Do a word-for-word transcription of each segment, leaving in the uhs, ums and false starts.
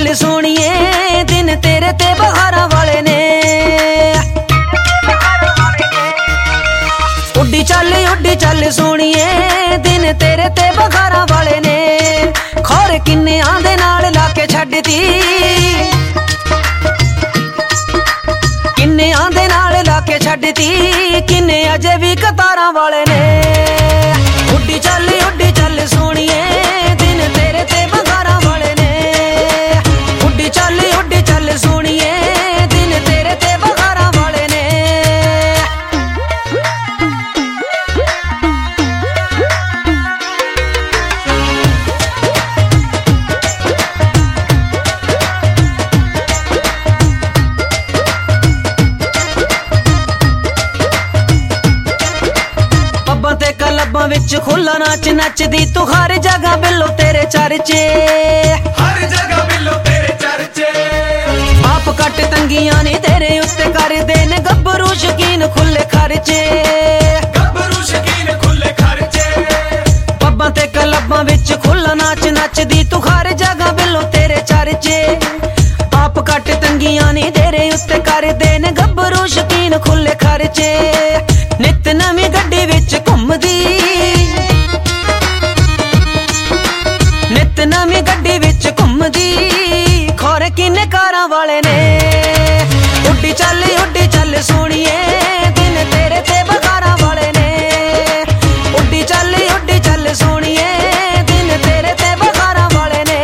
ਚੱਲ ਸੋਹਣੀਏ दिन तेरे ते बहारा वाले ने उड्डी चल उड्डी चल सोहणीए दिन तेरे ते बहारा वाले ने खौर किन्नियां दे नाल लाके छड्डती किन्नियां दे नाल लाके छड्डती किन्ने अजे भी कतारां वाले ने उड्डी चल उड्डी चल सोहणीए दिन तेरे ते बहारा वाले ने उड्डी चल उड्डी चल सोहणीए दिन तेरे ते बहारा वाले ने पब्बां ते क्लबां विच खुला नाच नचदी तू हर जगह बिल्लो तेरे चर्चे हर जगह बिल्लो तेरे चर्चे आप कट तंगियां नी तेरे उत्ते कर देन गब्बरू शकीन खुले खर्चे गब्बरू शकीन खुले खर्चे पब्बां ते क्लबां विच खुला नाच नचदी तू हर जगह बिल्लो तेरे चर्चे आप कट तंगियां नी तेरे उत्ते कर देन गब्बरू शकीन खुले खर्चे नित नवीं गड्डी विच घुमदी नित नवीं गड्डी विच घुमदी खौरे किन्ने कारां वाले ने उड्डी चल उड्डी चल सोहणीए दिन तेरे ते बहारा वाले ने उड्डी चल उड्डी चल सोहणीए दिन तेरे ते बहारा वाले ने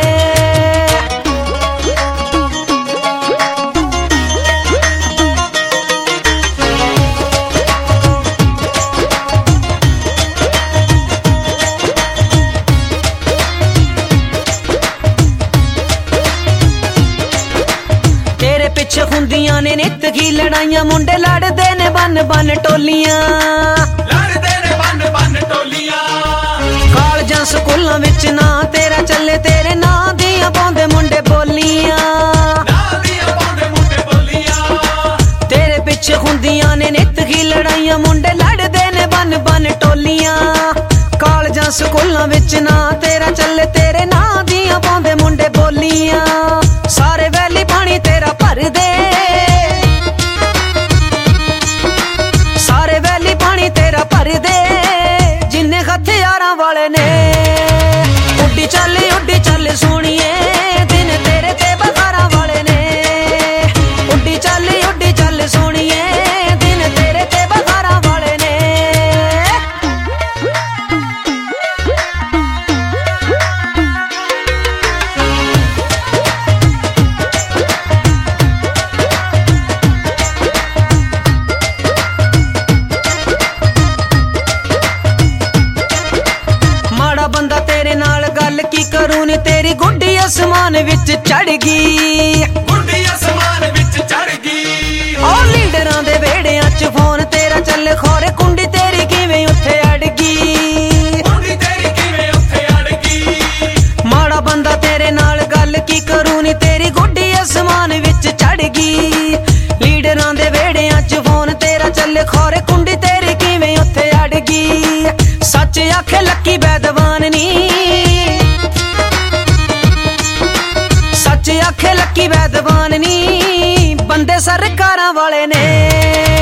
पिछ हुंदियां ने नित की लड़ाइयां मुंडे लड़दे ने बन बन टोलियां लड़दे ने बन बन टोलियां कालजां स्कूलां विच ना तेरा चले तेरे नां दियां पाउंदे मुंडे बोलियां नां दियां पाउंदे मुंडे बोलियां तेरे पिछ हुंदियां ने नित की लड़ाइयां मुंडे लड़दे ने बन बन टोलियां कालजां स्कूलां विच ना तेरा चले तेरे नां दियां पाउंदे मुंडे बोलियां सारे वैली पानी तेरा भर दे सारे वैली पानी तेरा भर दे जिन्ने हथियारां वाले ने उड्डी चल उड्डी चल सोहणीए दिन तेरे ते बहारा वाले ने उड्डी चल उड्डी चल सोहणीए दिन तेरे ते बहारा वाले ने बंदा तेरे नाल गल की करूं नी तेरी गुड्डी आसमान विच चढ़ गई गुड्डी आसमान विच चढ़ गई ओ लीडरां दे वेड़ियां च फोन तेरा चले खौरे कुंडी तेरी किवें उत्थे अड़ गई कुंडी तेरी किवें उत्थे अड़ गई माड़ा बंदा तेरे नाल गल की करूं नी तेरी गुड्डी आसमान विच चढ़ गई लीडरां दे वेड़ियां च फोन तेरा चले खौरे कुंडी तेरी किवें उत्थे अड़ गई सच आखे लक्की बैदवान नी सच आखे लक्की बैदवान नी बंदे सरकारां वाले ने